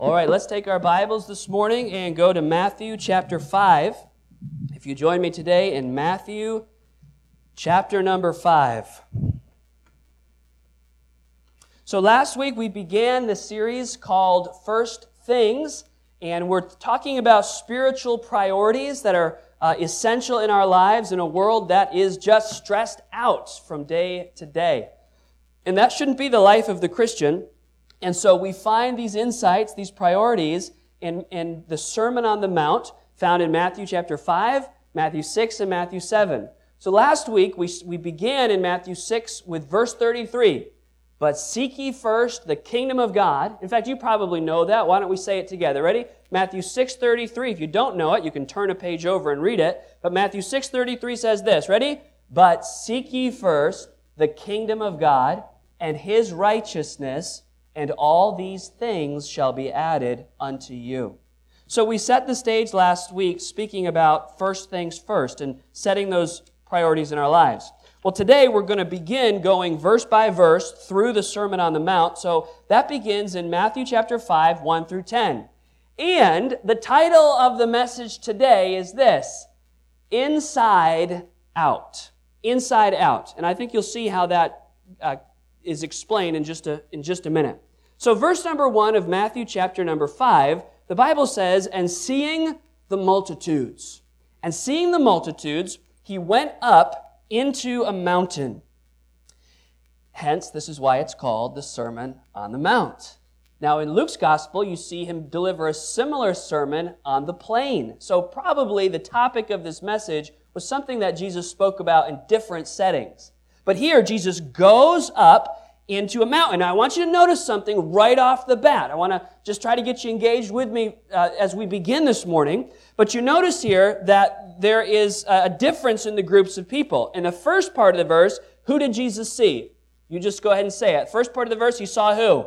All right, let's take our Bibles this morning and go to Matthew chapter 5. If you join me today in Matthew chapter number 5. So last week we began the series called First Things, and we're talking about spiritual priorities that are essential in our lives in a world that is just stressed out from day to day. And that shouldn't be the life of the Christian. And so we find these insights, these priorities, in the Sermon on the Mount found in Matthew chapter 5, Matthew 6, and Matthew 7. So last week we began in Matthew 6 with verse 33. But seek ye first the kingdom of God. In fact, you probably know that. Why don't we say it together? Ready? Matthew 6:33. If you don't know it, you can turn a page over and read it. But Matthew 6:33 says this. Ready? But seek ye first the kingdom of God and His righteousness, and all these things shall be added unto you. So we set the stage last week speaking about first things first and setting those priorities in our lives. Well, today we're going to begin going verse by verse through the Sermon on the Mount. So that begins in Matthew chapter 5, 1 through 10. And the title of the message today is this: Inside Out. Inside Out. And I think you'll see how that is explained in just a minute. So verse number 1 of Matthew chapter number 5, the Bible says, And seeing the multitudes, he went up into a mountain. Hence, this is why it's called the Sermon on the Mount. Now, in Luke's gospel, you see him deliver a similar sermon on the plain. So probably the topic of this message was something that Jesus spoke about in different settings. But here, Jesus goes up into a mountain. Now, I want you to notice something right off the bat. I want to just try to get you engaged with me as we begin this morning. But you notice here that there is a difference in the groups of people. In the first part of the verse, who did Jesus see? You just go ahead and say it. First part of the verse, he saw who?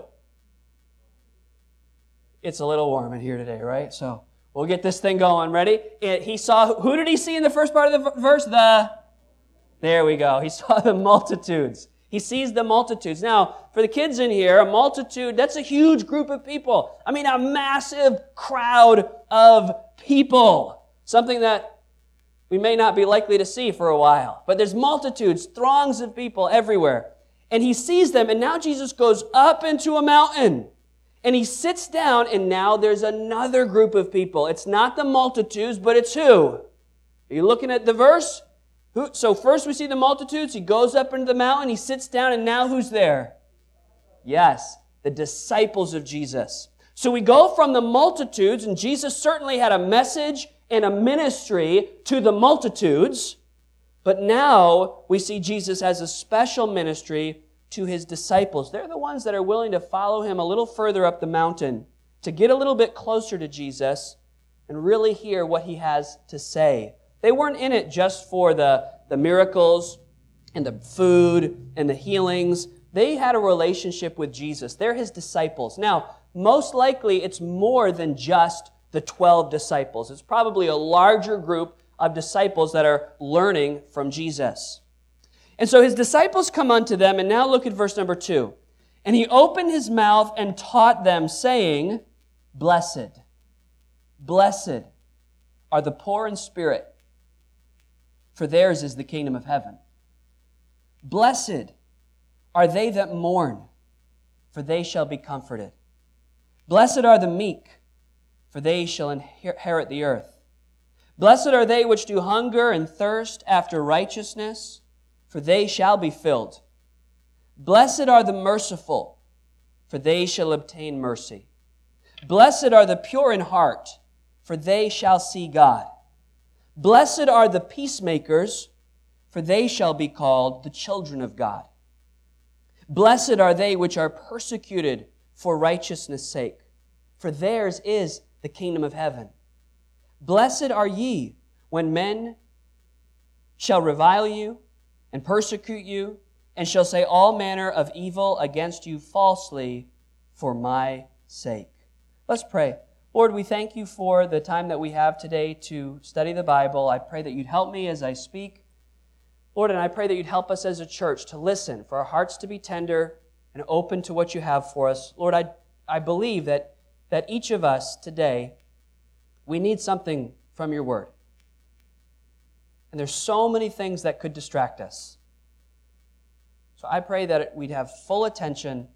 It's a little warm in here today, right? So we'll get this thing going. Ready? He saw, who did he see in the first part of the verse? There we go. He saw the multitudes. He sees the multitudes. Now, for the kids in here, a multitude, that's a huge group of people. I mean, a massive crowd of people. Something that we may not be likely to see for a while. But there's multitudes, throngs of people everywhere. And he sees them, and now Jesus goes up into a mountain. And he sits down, and now there's another group of people. It's not the multitudes, but it's who? Are you looking at the verse? So first we see the multitudes. He goes up into the mountain. He sits down, and now who's there? Yes, the disciples of Jesus. So we go from the multitudes, and Jesus certainly had a message and a ministry to the multitudes. But now we see Jesus has a special ministry to his disciples. They're the ones that are willing to follow him a little further up the mountain, to get a little bit closer to Jesus and really hear what he has to say. They weren't in it just for the miracles and the food and the healings. They had a relationship with Jesus. They're his disciples. Now, most likely it's more than just the 12 disciples. It's probably a larger group of disciples that are learning from Jesus. And so his disciples come unto them, and now look at verse number 2. And he opened his mouth and taught them, saying, Blessed are the poor in spirit, for theirs is the kingdom of heaven. Blessed are they that mourn, for they shall be comforted. Blessed are the meek, for they shall inherit the earth. Blessed are they which do hunger and thirst after righteousness, for they shall be filled. Blessed are the merciful, for they shall obtain mercy. Blessed are the pure in heart, for they shall see God. Blessed are the peacemakers, for they shall be called the children of God. Blessed are they which are persecuted for righteousness' sake, for theirs is the kingdom of heaven. Blessed are ye when men shall revile you and persecute you, and shall say all manner of evil against you falsely for my sake. Let's pray. Lord, we thank you for the time that we have today to study the Bible. I pray that you'd help me as I speak. Lord, and I pray that you'd help us as a church to listen, for our hearts to be tender and open to what you have for us. Lord, I believe that that each of us today, we need something from your word. And there's so many things that could distract us. So I pray that we'd have full attention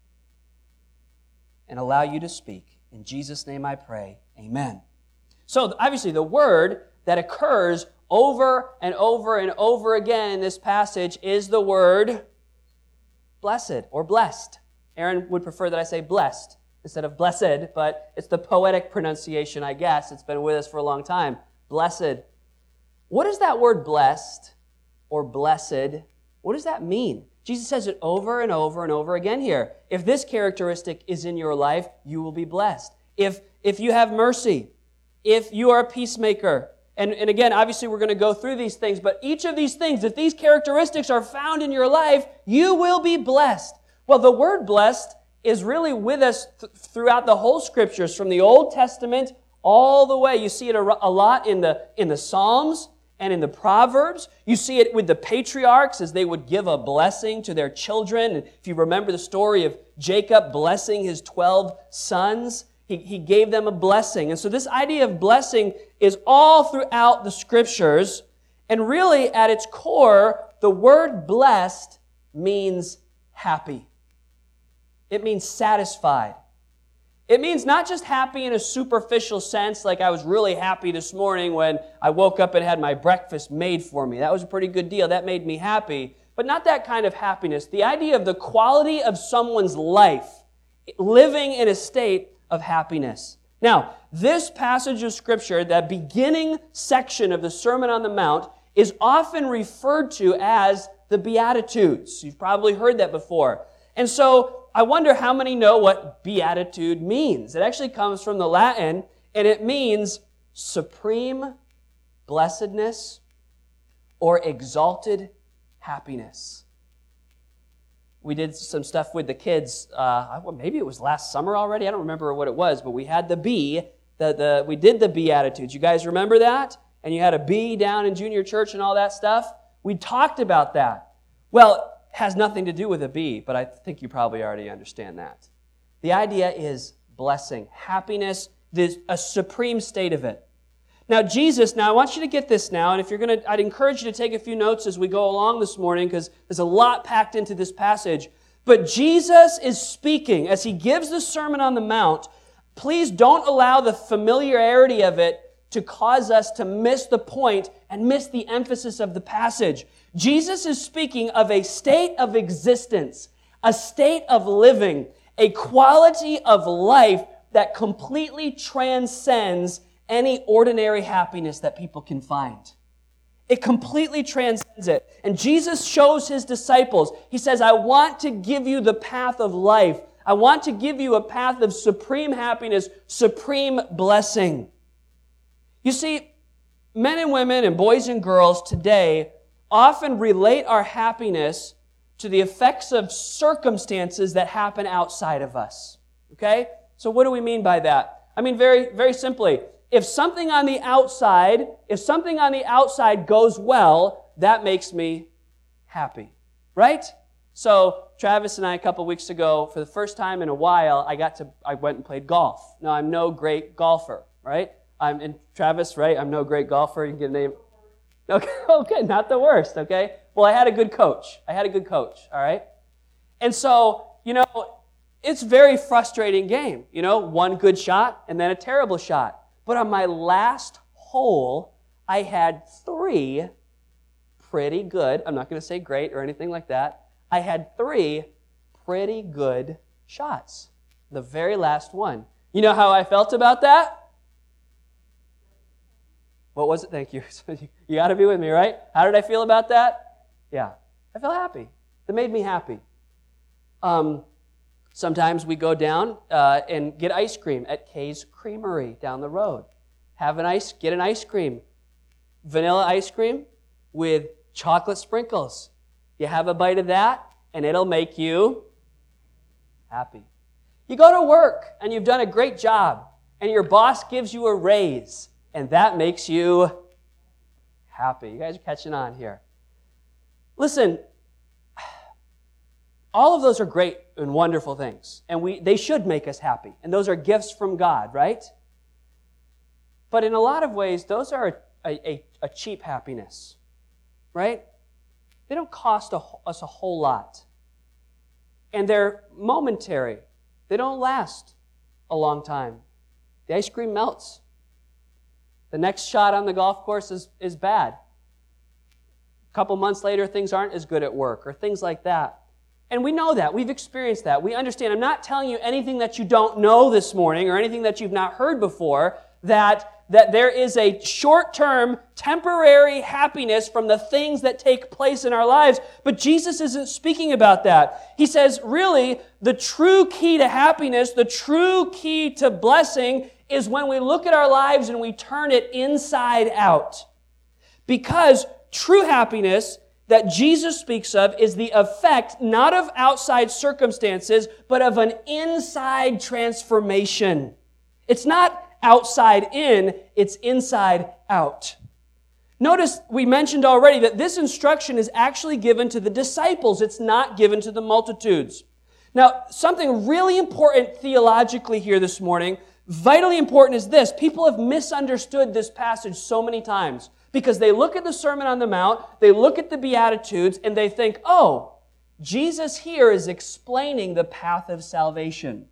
and allow you to speak. In Jesus' name I pray, amen. So obviously the word that occurs over and over and over again in this passage is the word blessed or blessed. Aaron would prefer that I say blessed instead of blessed, but it's the poetic pronunciation, I guess. It's been with us for a long time. Blessed. What does that word blessed or blessed, what does that mean? Jesus says it over and over and over again here. If this characteristic is in your life, you will be blessed. If you have mercy, if you are a peacemaker, and again, obviously we're going to go through these things, but each of these things, if these characteristics are found in your life, you will be blessed. Well, the word blessed is really with us throughout the whole Scriptures, from the Old Testament all the way. You see it a lot in the Psalms and in the Proverbs. You see it with the patriarchs as they would give a blessing to their children. And if you remember the story of Jacob blessing his 12 sons, he gave them a blessing. And so this idea of blessing is all throughout the Scriptures. And really, at its core, the word blessed means happy. It means satisfied. It means not just happy in a superficial sense, like I was really happy this morning when I woke up and had my breakfast made for me. That was a pretty good deal. That made me happy. But not that kind of happiness. The idea of the quality of someone's life, living in a state of happiness. Now, this passage of Scripture, that beginning section of the Sermon on the Mount, is often referred to as the Beatitudes. You've probably heard that before. And so I wonder how many know what beatitude means. It actually comes from the Latin, and it means supreme blessedness or exalted happiness. We did some stuff with the kids, maybe it was last summer already, I don't remember what it was, but we had the bee, we did the Beatitudes. You guys remember that? And you had a bee down in junior church and all that stuff? We talked about that. Well, has nothing to do with a bee, but I think you probably already understand that. The idea is blessing, happiness, a supreme state of it. Now, I want you to get this now, and if you're going to, I'd encourage you to take a few notes as we go along this morning, because there's a lot packed into this passage. But Jesus is speaking as he gives the Sermon on the Mount. Please don't allow the familiarity of it to cause us to miss the point and miss the emphasis of the passage. Jesus is speaking of a state of existence, a state of living, a quality of life that completely transcends any ordinary happiness that people can find. It completely transcends it. And Jesus shows his disciples, he says, I want to give you the path of life. I want to give you a path of supreme happiness, supreme blessing. You see, men and women and boys and girls today often relate our happiness to the effects of circumstances that happen outside of us. Okay? So what do we mean by that? I mean, very, very simply, if something on the outside goes well, that makes me happy. Right? So Travis and I, a couple weeks ago, for the first time in a while, I went and played golf. Now, I'm no great golfer, right? Travis, right? I'm no great golfer. You can get a name. Okay, not the worst, okay? Well, I had a good coach, all right? And so, it's a very frustrating game. One good shot and then a terrible shot. But on my last hole, I had 3 pretty good, I'm not going to say great or anything like that, I had 3 pretty good shots. The very last one. You know how I felt about that? What was it? Thank you. You got to be with me, right? How did I feel about that? Yeah, I felt happy. That made me happy. Sometimes we go down and get ice cream at Kay's Creamery down the road. Get an ice cream. Vanilla ice cream with chocolate sprinkles. You have a bite of that, and it'll make you happy. You go to work, and you've done a great job, and your boss gives you a raise, and that makes you happy. You guys are catching on here. Listen, All of those are great and wonderful things, and they should make us happy, and those are gifts from God, right? But in a lot of ways, those are a cheap happiness, right? They don't cost us a whole lot, and they're momentary. They don't last a long time. The ice cream melts. The next shot on the golf course is bad. A couple months later, things aren't as good at work, or things like that. And we know that. We've experienced that. We understand. I'm not telling you anything that you don't know this morning or anything that you've not heard before, that there is a short-term, temporary happiness from the things that take place in our lives. But Jesus isn't speaking about that. He says, really, the true key to happiness, the true key to blessing is when we look at our lives and we turn it inside out. Because true happiness that Jesus speaks of is the effect not of outside circumstances, but of an inside transformation. It's not outside in, it's inside out. Notice we mentioned already that this instruction is actually given to the disciples. It's not given to the multitudes. Now, something really important theologically here this morning, vitally important, is this. People have misunderstood this passage so many times because they look at the Sermon on the Mount, they look at the Beatitudes, and they think, oh, Jesus here is explaining the path of salvation.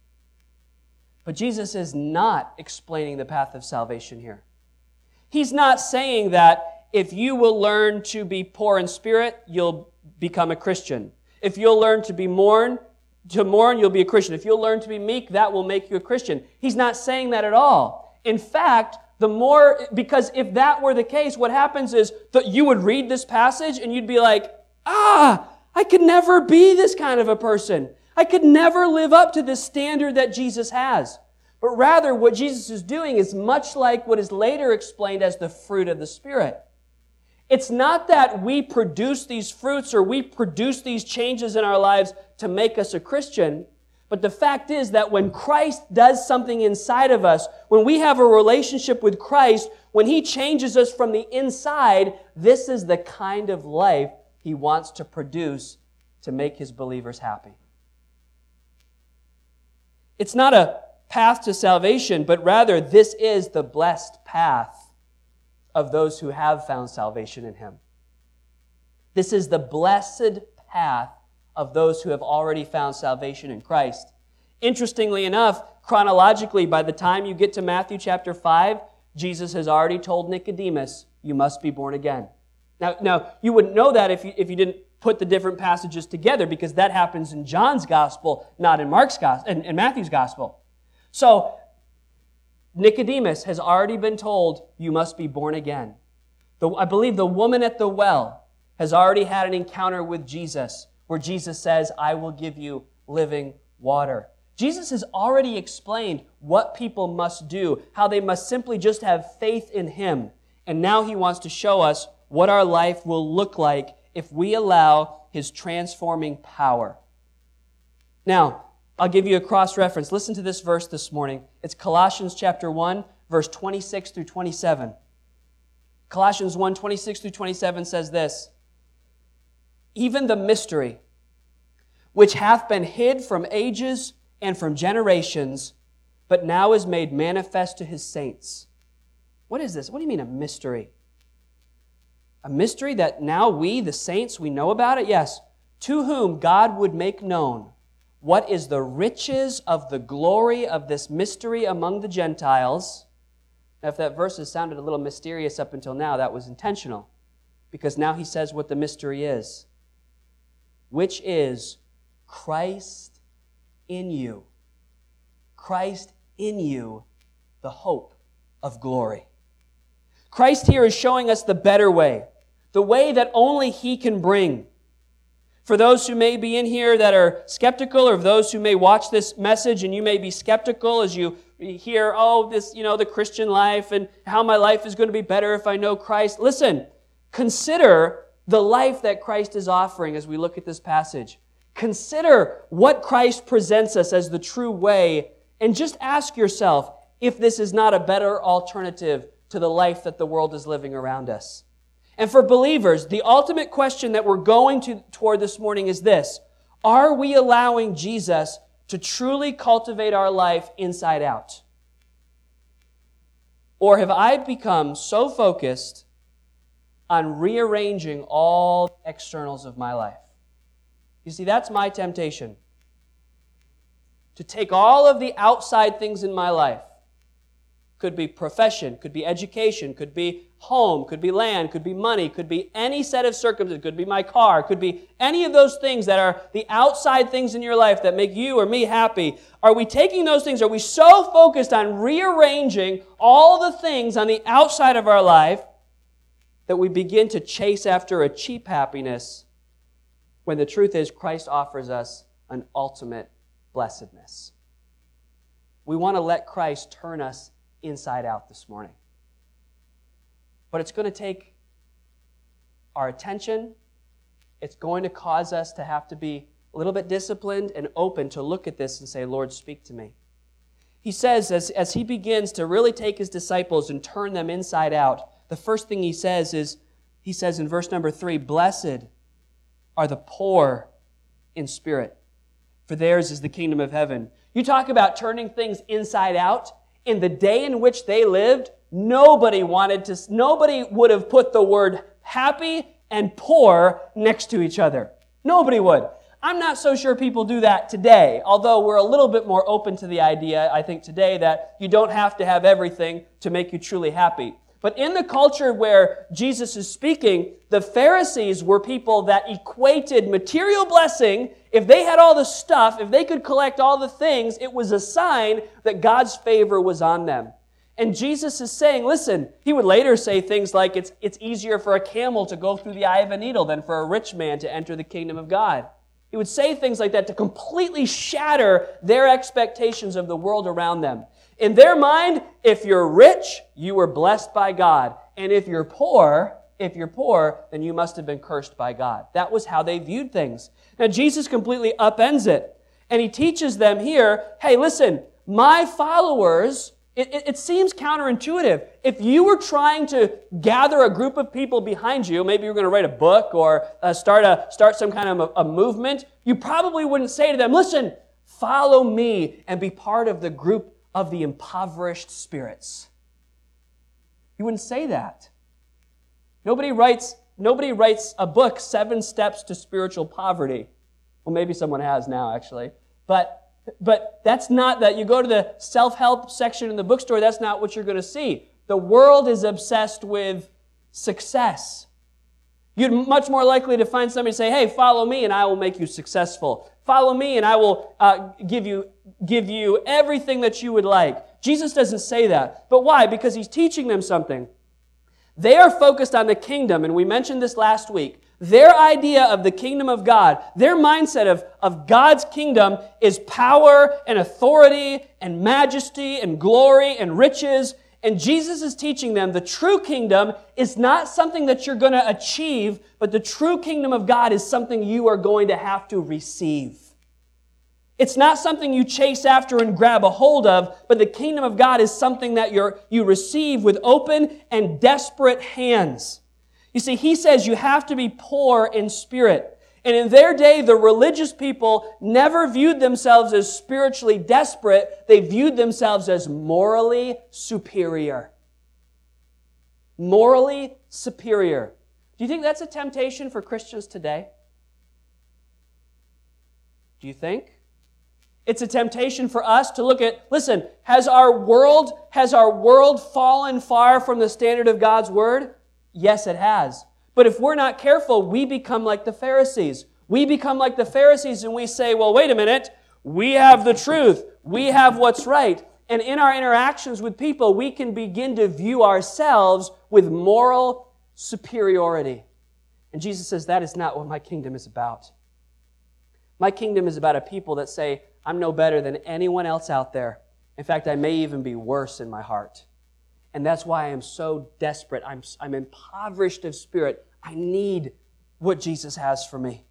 But Jesus is not explaining the path of salvation here. He's not saying that if you will learn to be poor in spirit, you'll become a Christian. If you'll learn to mourn, you'll be a Christian. If you'll learn to be meek, that will make you a Christian. He's not saying that at all. In fact, because if that were the case, what happens is that you would read this passage and you'd be like, I could never be this kind of a person. I could never live up to this standard that Jesus has. But rather, what Jesus is doing is much like what is later explained as the fruit of the Spirit. It's not that we produce these fruits or we produce these changes in our lives to make us a Christian, but the fact is that when Christ does something inside of us, when we have a relationship with Christ, when He changes us from the inside, this is the kind of life He wants to produce to make His believers happy. It's not a path to salvation, but rather this is the blessed path of those who have found salvation in Him. This is the blessed path of those who have already found salvation in Christ. Interestingly enough, chronologically, by the time you get to Matthew chapter 5, Jesus has already told Nicodemus, you must be born again. Now you wouldn't know that if you didn't put the different passages together, because that happens in John's gospel, not in Mark's gospel, in Matthew's gospel. So Nicodemus has already been told, you must be born again. I believe the woman at the well has already had an encounter with Jesus, where Jesus says, I will give you living water. Jesus has already explained what people must do, how they must simply just have faith in Him. And now He wants to show us what our life will look like if we allow His transforming power. Now, I'll give you a cross-reference. Listen to this verse this morning. It's Colossians chapter 1, verse 26 through 27. Colossians 1, 26 through 27 says this, even the mystery, which hath been hid from ages and from generations, but now is made manifest to His saints. What is this? What do you mean a mystery? A mystery that now we, the saints, we know about it? Yes. To whom God would make known what is the riches of the glory of this mystery among the Gentiles. Now, if that verse has sounded a little mysterious up until now, that was intentional, because now he says what the mystery is, which is Christ in you. Christ in you, the hope of glory. Christ here is showing us the better way, the way that only He can bring. For those who may be in here that are skeptical, or those who may watch this message and you may be skeptical as you hear, the Christian life and how my life is going to be better if I know Christ. Listen, consider the life that Christ is offering as we look at this passage. Consider what Christ presents us as the true way, and just ask yourself if this is not a better alternative to the life that the world is living around us. And for believers, the ultimate question that we're going toward this morning is this: Are we allowing Jesus to truly cultivate our life inside out? Or have I become so focused on rearranging all the externals of my life? You see, that's my temptation. To take all of the outside things in my life, could be profession, could be education, could be home, could be land, could be money, could be any set of circumstances, could be my car, could be any of those things that are the outside things in your life that make you or me happy. Are we taking those things? Are we so focused on rearranging all the things on the outside of our life that we begin to chase after a cheap happiness when the truth is Christ offers us an ultimate blessedness? We want to let Christ turn us inside out this morning. But it's going to take our attention. It's going to cause us to have to be a little bit disciplined and open to look at this and say, Lord, speak to me. He says, as he begins to really take his disciples and turn them inside out, the first thing he says is, he says in verse number 3, "Blessed are the poor in spirit, for theirs is the kingdom of heaven." You talk about turning things inside out. In the day in which they lived, nobody would have put the word happy and poor next to each other. Nobody would. I'm not so sure people do that today, although we're a little bit more open to the idea, I think, today that you don't have to have everything to make you truly happy. But in the culture where Jesus is speaking, the Pharisees were people that equated material blessing. If they had all the stuff, if they could collect all the things, it was a sign that God's favor was on them. And Jesus is saying, listen, he would later say things like, it's easier for a camel to go through the eye of a needle than for a rich man to enter the kingdom of God. He would say things like that to completely shatter their expectations of the world around them. In their mind, if you're rich, you were blessed by God. And if you're poor, then you must have been cursed by God. That was how they viewed things. Now, Jesus completely upends it. And he teaches them here, hey, listen, my followers, it seems counterintuitive. If you were trying to gather a group of people behind you, maybe you're going to write a book or start some kind of a movement, you probably wouldn't say to them, listen, follow me and be part of the group of the impoverished spirits. You wouldn't say that. Nobody writes a book, 7 Steps to Spiritual Poverty. Well, maybe someone has now, actually. But that's not that. You go to the self-help section in the bookstore, that's not what you're going to see. The world is obsessed with success. You're much more likely to find somebody say, hey, follow me and I will make you successful. Follow me and I will give you everything that you would like. Jesus doesn't say that. But why? Because he's teaching them something. They are focused on the kingdom, and we mentioned this last week. Their idea of the kingdom of God, their mindset of God's kingdom is power and authority and majesty and glory and riches. And Jesus is teaching them the true kingdom is not something that you're going to achieve, but the true kingdom of God is something you are going to have to receive. It's not something you chase after and grab a hold of, but the kingdom of God is something that you receive with open and desperate hands. You see, he says you have to be poor in spirit. And in their day, the religious people never viewed themselves as spiritually desperate. They viewed themselves as morally superior. Morally superior. Do you think that's a temptation for Christians today? Do you think? It's a temptation for us to look at, listen, has our world fallen far from the standard of God's word? Yes, it has. But if we're not careful, we become like the Pharisees. We become like the Pharisees and we say, well, wait a minute, we have the truth. We have what's right. And in our interactions with people, we can begin to view ourselves with moral superiority. And Jesus says, that is not what my kingdom is about. My kingdom is about a people that say, I'm no better than anyone else out there. In fact, I may even be worse in my heart. And that's why I am so desperate. I'm impoverished of spirit. I need what Jesus has for me.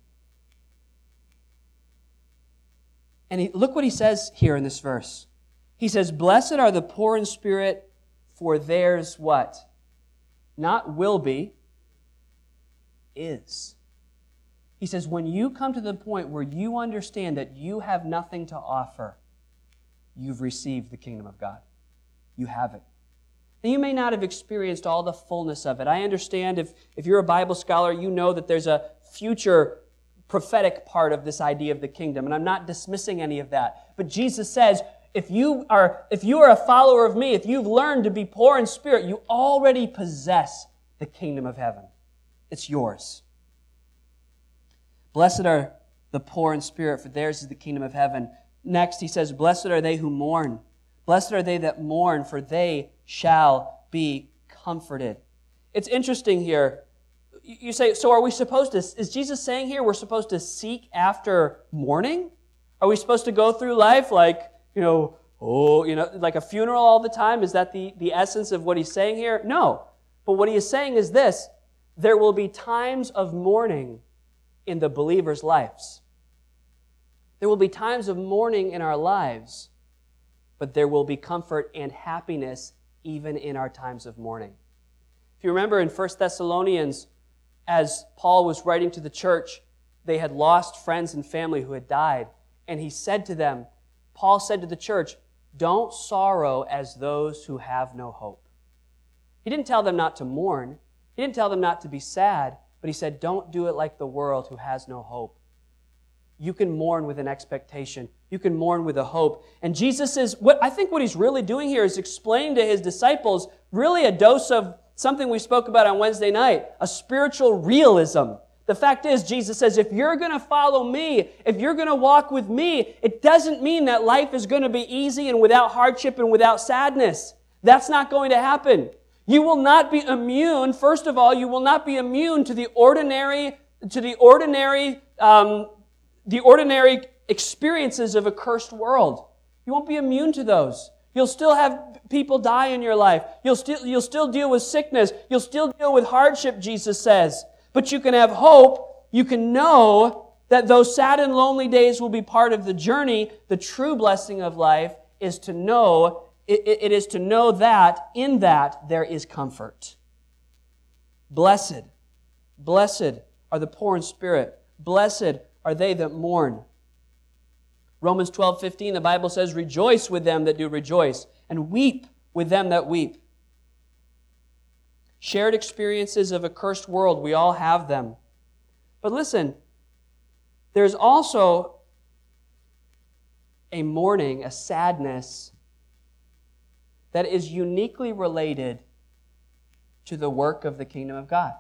And look what he says here in this verse. He says, blessed are the poor in spirit, for theirs what? Not will be, is. He says, when you come to the point where you understand that you have nothing to offer, you've received the kingdom of God. You have it. Now, you may not have experienced all the fullness of it. I understand if you're a Bible scholar, you know that there's a future prophetic part of this idea of the kingdom, and I'm not dismissing any of that. But Jesus says, if you are a follower of me, if you've learned to be poor in spirit, you already possess the kingdom of heaven. It's yours. Blessed are the poor in spirit, for theirs is the kingdom of heaven. Next, he says, blessed are they who mourn. Blessed are they that mourn, for they shall be comforted. It's interesting here. You say, so are we supposed to, is Jesus saying here we're supposed to seek after mourning? Are we supposed to go through life like, like a funeral all the time? Is that the essence of what he's saying here? No. But what he is saying is this: there will be times of mourning in the believer's lives. There will be times of mourning in our lives, but there will be comfort and happiness even in our times of mourning. If you remember in 1 Thessalonians, as Paul was writing to the church, they had lost friends and family who had died. And he said to them, Paul said to the church, don't sorrow as those who have no hope. He didn't tell them not to mourn. He didn't tell them not to be sad, but he said, don't do it like the world who has no hope. You can mourn with an expectation. You can mourn with a hope. And Jesus is, what he's really doing here is explaining to his disciples really a dose of something we spoke about on Wednesday night, a spiritual realism. The fact is, Jesus says, if you're going to follow me, if you're going to walk with me, it doesn't mean that life is going to be easy and without hardship and without sadness. That's not going to happen. You will not be immune. First of all, you will not be immune to the ordinary experiences of a cursed world. You won't be immune to those. You'll still have people die in your life. You'll still deal with sickness. You'll still deal with hardship, Jesus says. But you can have hope. You can know that those sad and lonely days will be part of the journey. The true blessing of life is to know, it is to know that in that there is comfort. Blessed are the poor in spirit. Blessed are they that mourn. Romans 12:15, the Bible says, rejoice with them that do rejoice, and weep with them that weep. Shared experiences of a cursed world, we all have them. But listen, there's also a mourning, a sadness that is uniquely related to the work of the kingdom of God.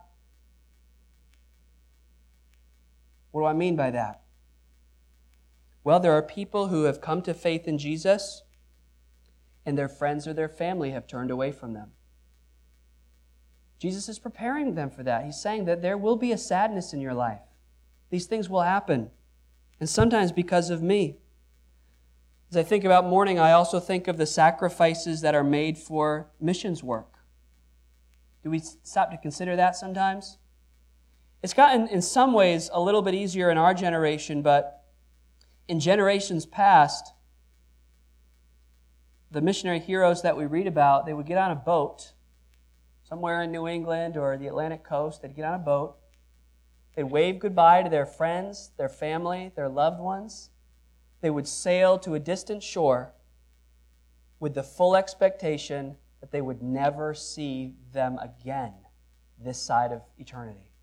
What do I mean by that? Well, there are people who have come to faith in Jesus, and their friends or their family have turned away from them. Jesus is preparing them for that. He's saying that there will be a sadness in your life. These things will happen, and sometimes because of me. As I think about mourning, I also think of the sacrifices that are made for missions work. Do we stop to consider that sometimes? It's gotten, in some ways, a little bit easier in our generation, but in generations past, the missionary heroes that we read about, they would get on a boat somewhere in New England or the Atlantic coast. They'd get on a boat. They'd wave goodbye to their friends, their family, their loved ones. They would sail to a distant shore with the full expectation that they would never see them again this side of eternity.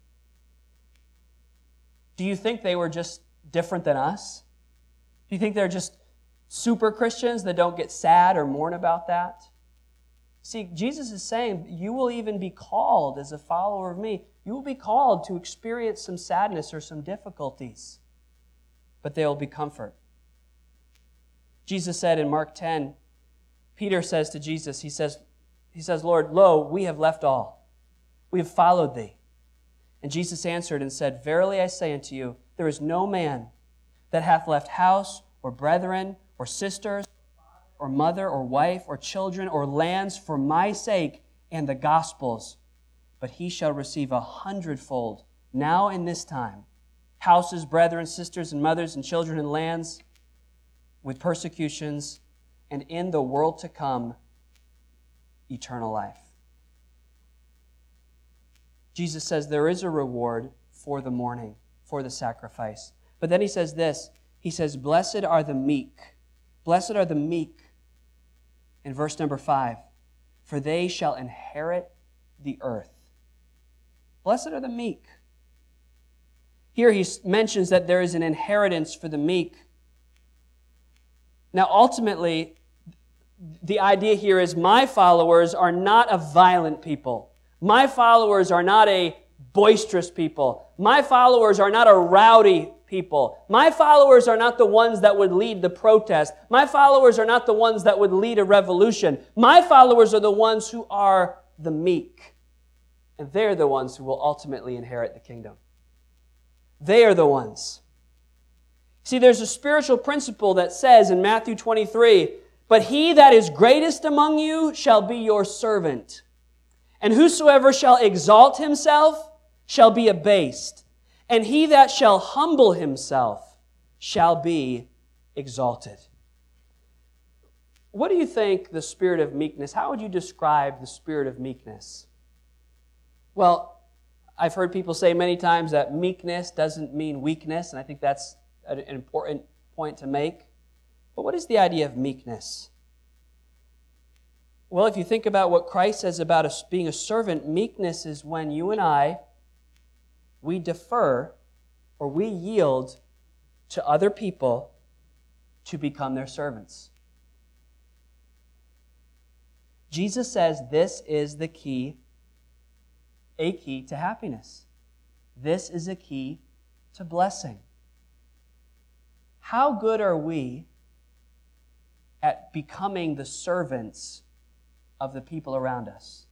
Do you think they were just different than us? Do you think they're just super Christians that don't get sad or mourn about that? See, Jesus is saying you will even be called as a follower of me. You will be called to experience some sadness or some difficulties, but there will be comfort. Jesus said in Mark 10, Peter says to Jesus, he says, Lord, lo, we have left all. We have followed thee. And Jesus answered and said, verily I say unto you, there is no man that hath left house or brethren or sisters or mother or wife or children or lands for my sake and the gospel's, but he shall receive 100-fold now in this time, houses, brethren, sisters, and mothers, and children, and lands, with persecutions, and in the world to come, eternal life. For for the sacrifice. But then he says this. He says, blessed are the meek. Blessed are the meek. In verse number 5, for they shall inherit the earth. Blessed are the meek. Here he mentions that there is an inheritance for the meek. Now, ultimately, the idea here is my followers are not a violent people. My followers are not a boisterous people. My followers are not a rowdy people. My followers are not the ones that would lead the protest. My followers are not the ones that would lead a revolution. My followers are the ones who are the meek. And they're the ones who will ultimately inherit the kingdom. They are the ones. See, there's a spiritual principle that says in Matthew 23, but he that is greatest among you shall be your servant. And whosoever shall exalt himself shall be abased. And he that shall humble himself shall be exalted. What do you think the spirit of meekness, how would you describe the spirit of meekness? Well, I've heard people say many times that meekness doesn't mean weakness, and I think that's an important point to make. But what is the idea of meekness? Well, if you think about what Christ says about us being a servant, meekness is when you and I, we defer or we yield to other people to become their servants. Jesus says this is the key, a key to happiness. This is a key to blessing. How good are we at becoming the servants of the people around us?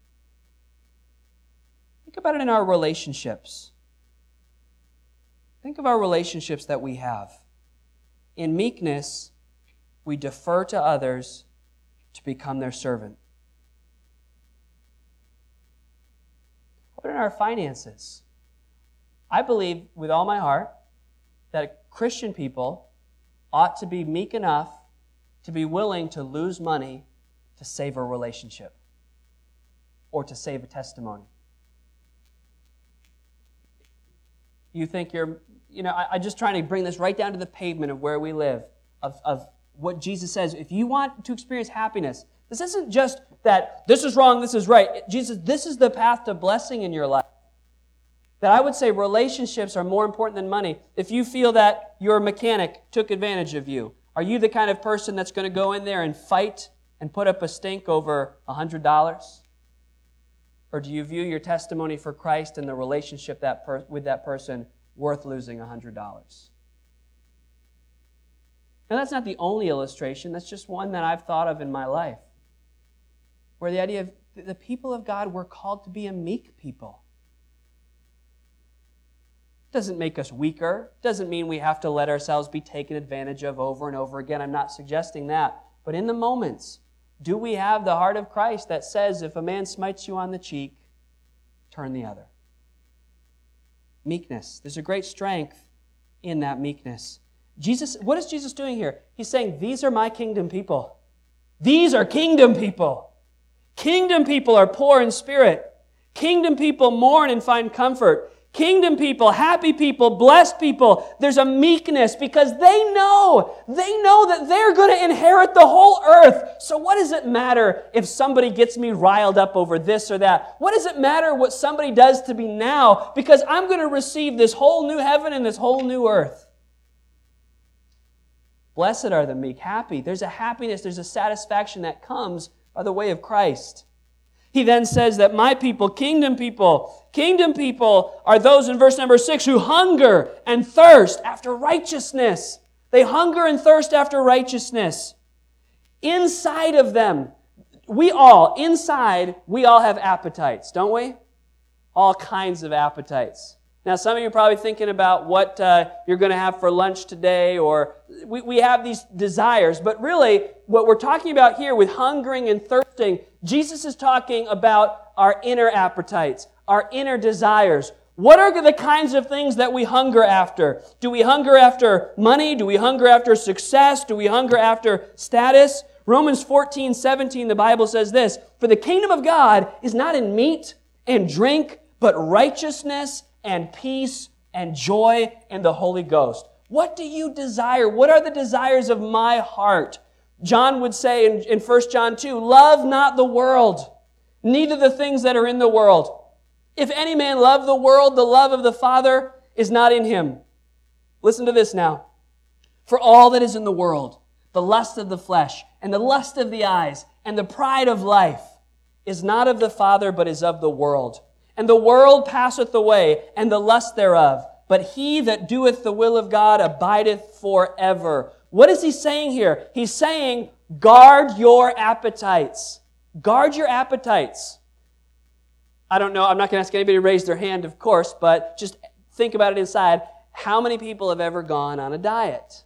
Think about it in our relationships. Think of our relationships that we have. In meekness, we defer to others to become their servant. How about in our finances? I believe with all my heart that Christian people ought to be meek enough to be willing to lose money to save a relationship or to save a testimony. You think I'm just trying to bring this right down to the pavement of where we live, of what Jesus says. If you want to experience happiness, this isn't just that this is wrong, this is right. Jesus, this is the path to blessing in your life. That I would say relationships are more important than money. If you feel that your mechanic took advantage of you, are you the kind of person that's going to go in there and fight and put up a stink over $100? Or do you view your testimony for Christ and the relationship with that person worth losing $100? Now, that's not the only illustration. That's just one that I've thought of in my life. Where the idea of the people of God, we're called to be a meek people. Doesn't make us weaker. Doesn't mean we have to let ourselves be taken advantage of over and over again. I'm not suggesting that. But in the moments, do we have the heart of Christ that says, if a man smites you on the cheek, turn the other? Meekness. There's a great strength in that meekness. What is Jesus doing here? He's saying, these are my kingdom people. These are kingdom people. Kingdom people are poor in spirit. Kingdom people mourn and find comfort. Kingdom people, happy people, blessed people, there's a meekness because they know that they're going to inherit the whole earth. So what does it matter if somebody gets me riled up over this or that? What does it matter what somebody does to me now? Because I'm going to receive this whole new heaven and this whole new earth. Blessed are the meek, happy. There's a happiness, there's a satisfaction that comes by the way of Christ. He then says that my people are those in verse number 6 who hunger and thirst after righteousness. They hunger and thirst after righteousness. Inside of them, we all have appetites, don't we? All kinds of appetites. Now, some of you are probably thinking about what you're going to have for lunch today, or we have these desires. But really, what we're talking about here with hungering and thirsting, Jesus is talking about our inner appetites, our inner desires. What are the kinds of things that we hunger after? Do we hunger after money? Do we hunger after success? Do we hunger after status? Romans 14:17, the Bible says this, "For the kingdom of God is not in meat and drink, but righteousness and peace and joy in the Holy Ghost. What do you desire? What are the desires of my heart? John would say in 1 John 2, love not the world, neither the things that are in the world. If any man love the world, the love of the Father is not in him. Listen to this now. For all that is in the world, the lust of the flesh, and the lust of the eyes, and the pride of life, is not of the Father, but is of the world. And the world passeth away, and the lust thereof. But he that doeth the will of God abideth forever. What is he saying here? He's saying, guard your appetites. Guard your appetites. I don't know, I'm not going to ask anybody to raise their hand, of course, but just think about it inside. How many people have ever gone on a diet?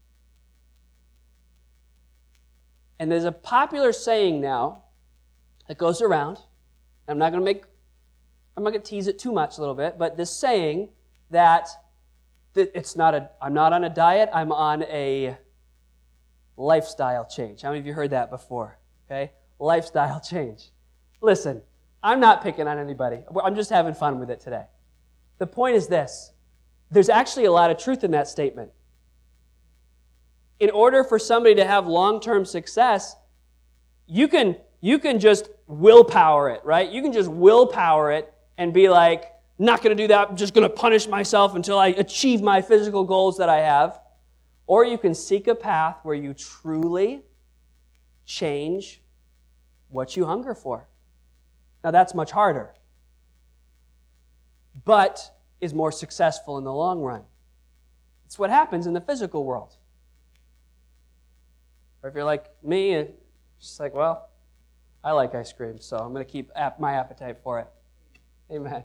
And there's a popular saying now that goes around. I'm not going to tease it too much a little bit, but this saying that I'm not on a diet, I'm on a lifestyle change. How many of you heard that before? Okay? Lifestyle change. Listen, I'm not picking on anybody. I'm just having fun with it today. The point is this. There's actually a lot of truth in that statement. In order for somebody to have long-term success, you can just willpower it, right? You can just willpower it and be like, not going to do that. I'm just going to punish myself until I achieve my physical goals that I have. Or you can seek a path where you truly change what you hunger for. Now, that's much harder, but is more successful in the long run. It's what happens in the physical world. Or if you're like me, it's just like, well, I like ice cream, so I'm going to keep my appetite for it. Amen.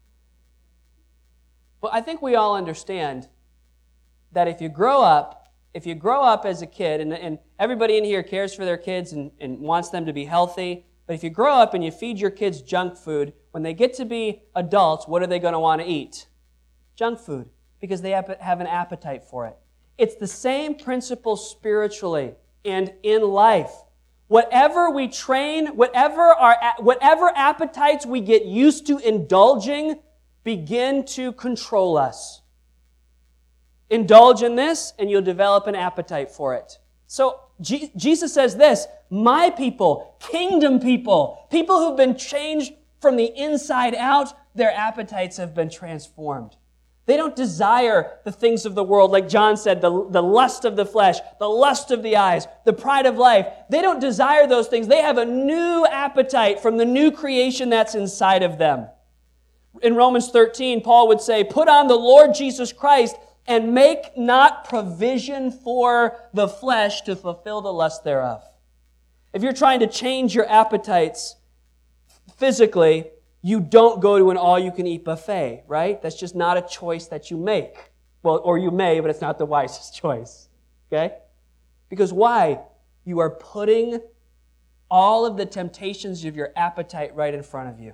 But I think we all understand that if you grow up as a kid, and everybody in here cares for their kids and wants them to be healthy, but if you grow up and you feed your kids junk food, when they get to be adults, what are they going to want to eat? Junk food, because they have an appetite for it. It's the same principle spiritually and in life. Whatever we train, whatever appetites we get used to indulging, begin to control us. Indulge in this, and you'll develop an appetite for it. So Jesus says this, my people, kingdom people, people who've been changed from the inside out, their appetites have been transformed. They don't desire the things of the world, like John said, the lust of the flesh, the lust of the eyes, the pride of life. They don't desire those things. They have a new appetite from the new creation that's inside of them. In Romans 13, Paul would say, put on the Lord Jesus Christ and make not provision for the flesh to fulfill the lust thereof. If you're trying to change your appetites physically, you don't go to an all-you-can-eat buffet, right? That's just not a choice that you make. Well, or you may, but it's not the wisest choice, okay? Because why? You are putting all of the temptations of your appetite right in front of you.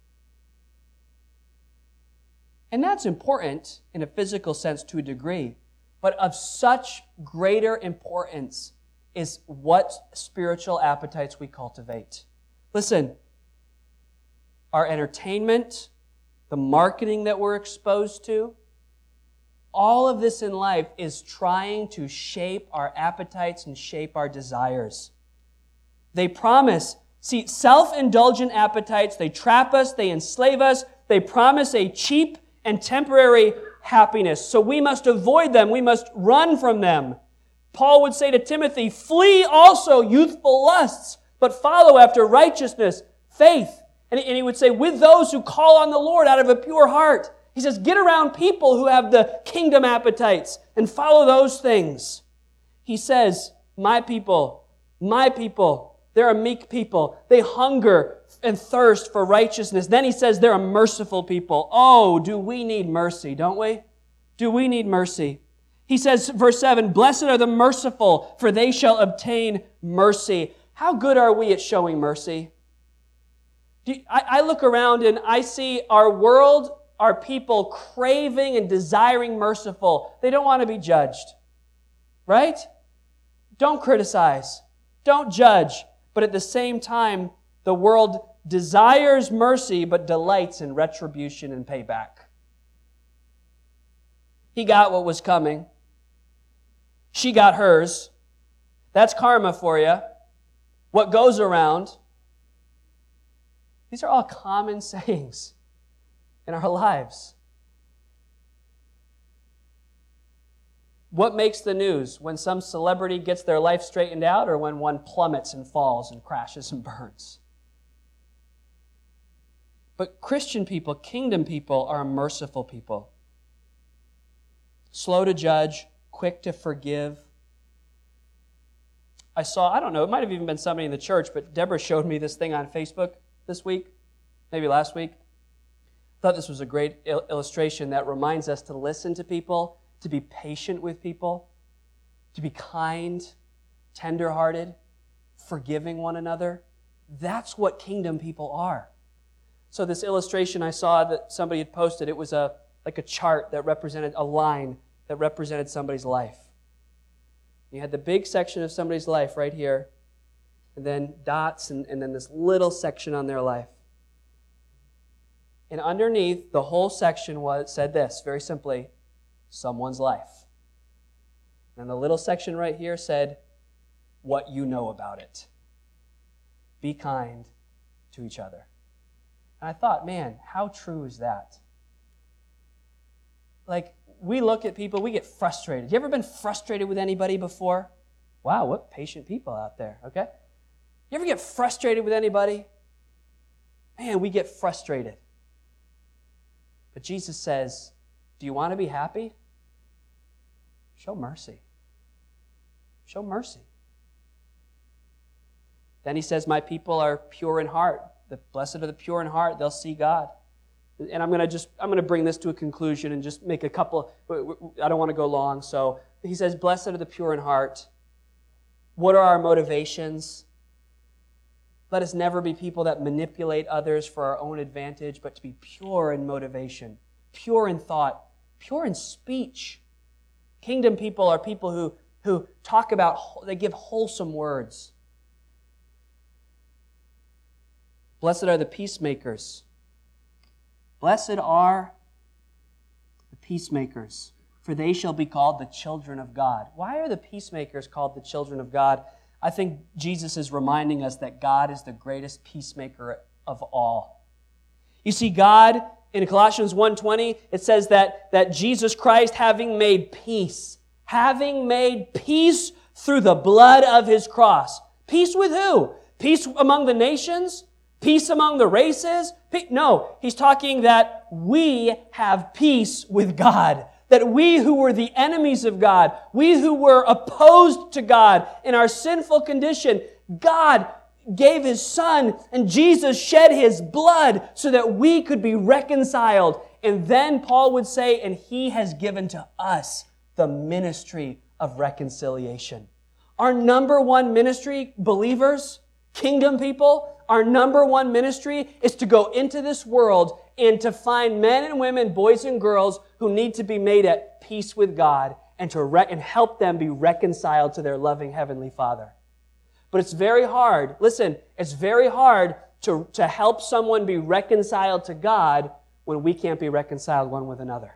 And that's important in a physical sense to a degree, but of such greater importance is what spiritual appetites we cultivate. Listen, our entertainment, the marketing that we're exposed to, all of this in life is trying to shape our appetites and shape our desires. They promise, self-indulgent appetites, they trap us, they enslave us, they promise a cheap and temporary happiness. So we must avoid them. We must run from them. Paul would say to Timothy, flee also youthful lusts, but follow after righteousness, faith. And he would say, with those who call on the Lord out of a pure heart. He says, get around people who have the kingdom appetites and follow those things. He says, my people, they're a meek people. They hunger and thirst for righteousness. Then he says they're a merciful people. Oh, do we need mercy, don't we? Do we need mercy? He says, verse 7, blessed are the merciful, for they shall obtain mercy. How good are we at showing mercy? I look around and I see our world, our people craving and desiring merciful. They don't want to be judged, right? Don't criticize. Don't judge. But at the same time, the world desires mercy but delights in retribution and payback. He got what was coming. She got hers. That's karma for you. What goes around. These are all common sayings in our lives. What makes the news? When some celebrity gets their life straightened out, or when one plummets and falls and crashes and burns? But Christian people, kingdom people, are merciful people. Slow to judge, quick to forgive. I don't know, it might have even been somebody in the church, but Deborah showed me this thing on Facebook this week, maybe last week. I thought this was a great illustration that reminds us to listen to people, to be patient with people, to be kind, tender-hearted, forgiving one another. That's what kingdom people are. So this illustration I saw that somebody had posted, it was like a chart that represented a line that represented somebody's life. You had the big section of somebody's life right here, and then dots, and then this little section on their life. And underneath, the whole section said this, very simply, someone's life. And the little section right here said, what you know about it. Be kind to each other. And I thought, man, how true is that? Like, we look at people, we get frustrated. You ever been frustrated with anybody before? Wow, what patient people out there, okay? You ever get frustrated with anybody? Man, we get frustrated. But Jesus says, do you want to be happy? Show mercy. Show mercy. Then he says, my people are pure in heart. The blessed are the pure in heart, they'll see God. And I'm going to bring this to a conclusion and just make a couple, I don't want to go long. So he says, blessed are the pure in heart. What are our motivations? Let us never be people that manipulate others for our own advantage, but to be pure in motivation, pure in thought, pure in speech. Kingdom people are people who talk about, they give wholesome words. Blessed are the peacemakers. Blessed are the peacemakers, for they shall be called the children of God. Why are the peacemakers called the children of God? I think Jesus is reminding us that God is the greatest peacemaker of all. You see, God, in Colossians 1:20, it says that Jesus Christ, having made peace through the blood of His cross. Peace with who? Peace among the nations? Peace among the races? No, he's talking that we have peace with God. That we who were the enemies of God, we who were opposed to God in our sinful condition, God gave His Son and Jesus shed His blood so that we could be reconciled. And then Paul would say, and He has given to us the ministry of reconciliation. Our number one ministry, believers, kingdom people, our number one ministry is to go into this world and to find men and women, boys and girls who need to be made at peace with God and and help them be reconciled to their loving Heavenly Father. But it's very hard, listen, it's very hard to help someone be reconciled to God when we can't be reconciled one with another.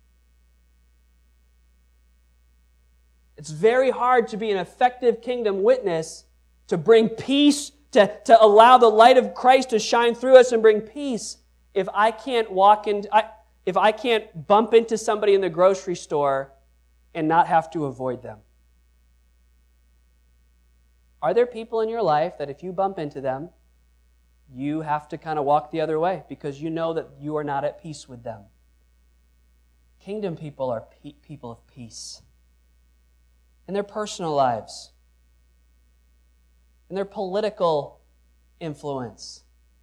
It's very hard to be an effective kingdom witness, to bring peace, to allow the light of Christ to shine through us and bring peace, if I can't if I can't bump into somebody in the grocery store and not have to avoid them. Are there people in your life that if you bump into them, you have to kind of walk the other way because you know that you are not at peace with them? Kingdom people are people of peace. In their personal lives, in their political influence.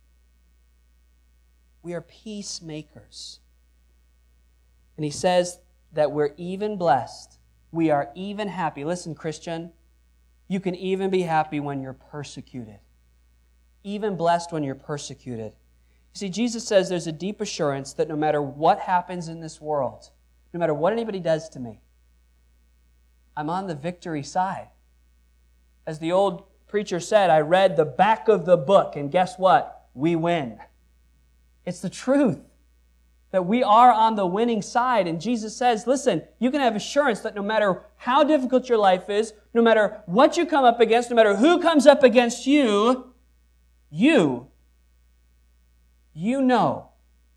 We are peacemakers. And he says that we're even blessed. We are even happy. Listen, Christian, you can even be happy when you're persecuted. Even blessed when you're persecuted. You see, Jesus says there's a deep assurance that no matter what happens in this world, no matter what anybody does to me, I'm on the victory side. As the old preacher said, I read the back of the book, and guess what? We win. It's the truth. that we are on the winning side. And Jesus says, listen, you can have assurance that no matter how difficult your life is, no matter what you come up against, no matter who comes up against you, you know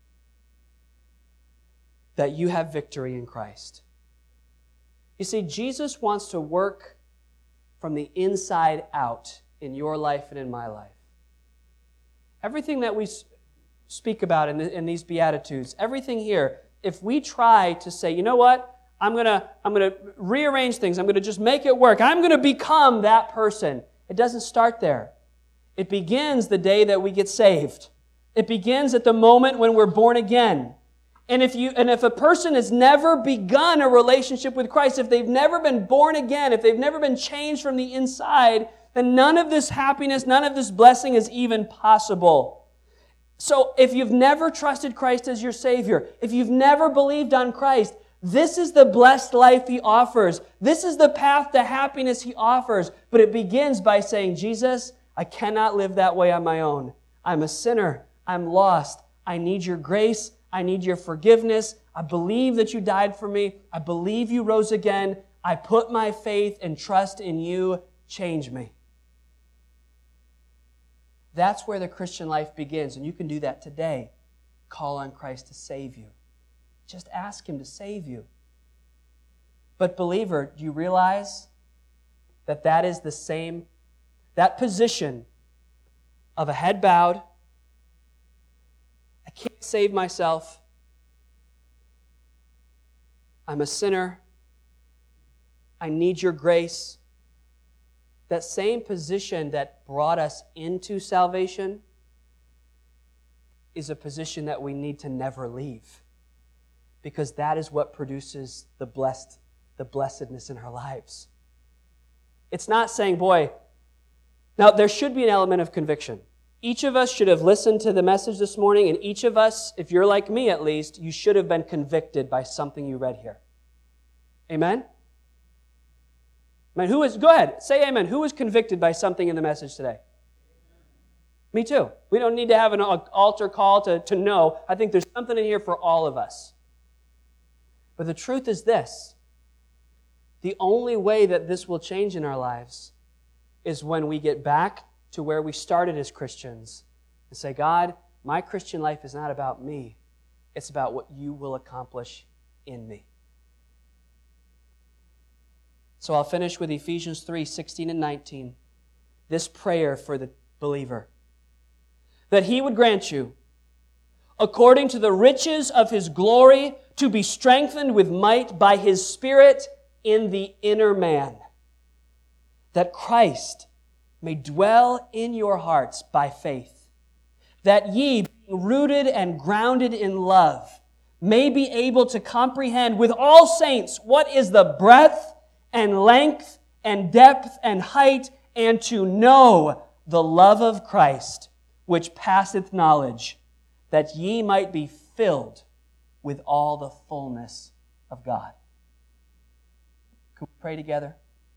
that you have victory in Christ. You see, Jesus wants to work from the inside out in your life and in my life. Everything that we speak about in these Beatitudes, everything here, if we try to say, you know what, I'm gonna rearrange things, I'm gonna just make it work, I'm gonna become that person, it doesn't start there. It begins the day that we get saved. It begins at the moment when we're born again. And if a person has never begun a relationship with Christ, if they've never been born again, if they've never been changed from the inside, then none of this happiness, none of this blessing is even possible. So if you've never trusted Christ as your Savior, if you've never believed on Christ, this is the blessed life He offers. This is the path to happiness He offers. But it begins by saying, Jesus, I cannot live that way on my own. I'm a sinner. I'm lost. I need your grace. I need your forgiveness. I believe that you died for me. I believe you rose again. I put my faith and trust in you. Change me. That's where the Christian life begins, and you can do that today. Call on Christ to save you. Just ask Him to save you. But believer, do you realize that that is the same, that position of a head bowed, I can't save myself, I'm a sinner, I need your grace. That same position that brought us into salvation is a position that we need to never leave, because that is what produces the blessedness in our lives. It's not saying, boy, now there should be an element of conviction. Each of us should have listened to the message this morning, and each of us, if you're like me at least, you should have been convicted by something you read here. Amen? Amen. Go ahead, say amen. Who was convicted by something in the message today? Me too. We don't need to have an altar call to know. I think there's something in here for all of us. But the truth is this. The only way that this will change in our lives is when we get back to where we started as Christians and say, God, my Christian life is not about me. It's about what you will accomplish in me. So I'll finish with Ephesians 3:16 and 19. This prayer for the believer. That He would grant you, according to the riches of His glory, to be strengthened with might by His Spirit in the inner man. That Christ may dwell in your hearts by faith, that ye, being rooted and grounded in love, may be able to comprehend with all saints what is the breadth and length and depth and height, and to know the love of Christ, which passeth knowledge, that ye might be filled with all the fullness of God. Can we pray together?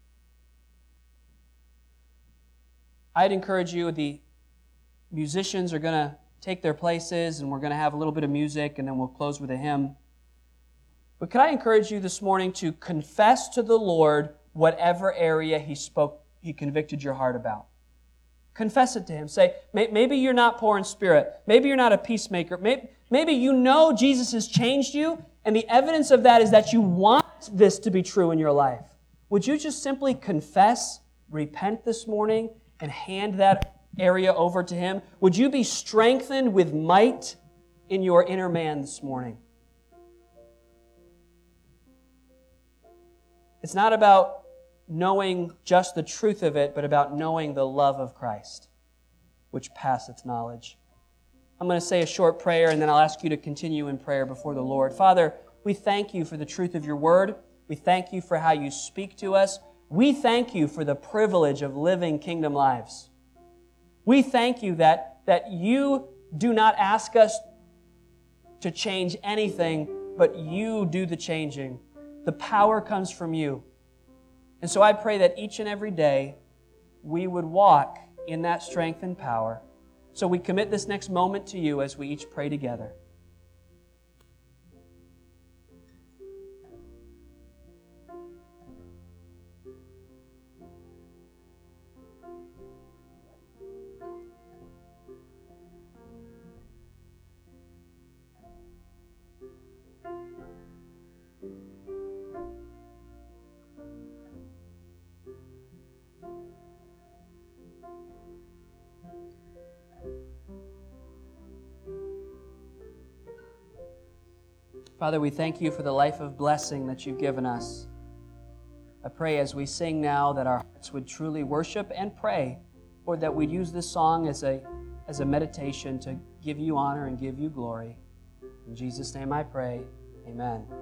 I'd encourage you, the musicians are going to take their places, and we're going to have a little bit of music, and then we'll close with a hymn. But could I encourage you this morning to confess to the Lord whatever area He convicted your heart about? Confess it to Him. Say, maybe you're not poor in spirit. Maybe you're not a peacemaker. Maybe you know Jesus has changed you, and the evidence of that is that you want this to be true in your life. Would you just simply confess, repent this morning, and hand that area over to Him? Would you be strengthened with might in your inner man this morning? It's not about knowing just the truth of it, but about knowing the love of Christ, which passeth knowledge. I'm going to say a short prayer, and then I'll ask you to continue in prayer before the Lord. Father, we thank you for the truth of your word. We thank you for how you speak to us. We thank you for the privilege of living kingdom lives. We thank you that you do not ask us to change anything, but you do the changing. The power comes from you. And so I pray that each and every day we would walk in that strength and power. So we commit this next moment to you as we each pray together. Father, we thank you for the life of blessing that you've given us. I pray as we sing now that our hearts would truly worship and pray, Lord, that we'd use this song as a meditation to give you honor and give you glory. In Jesus' name I pray, amen.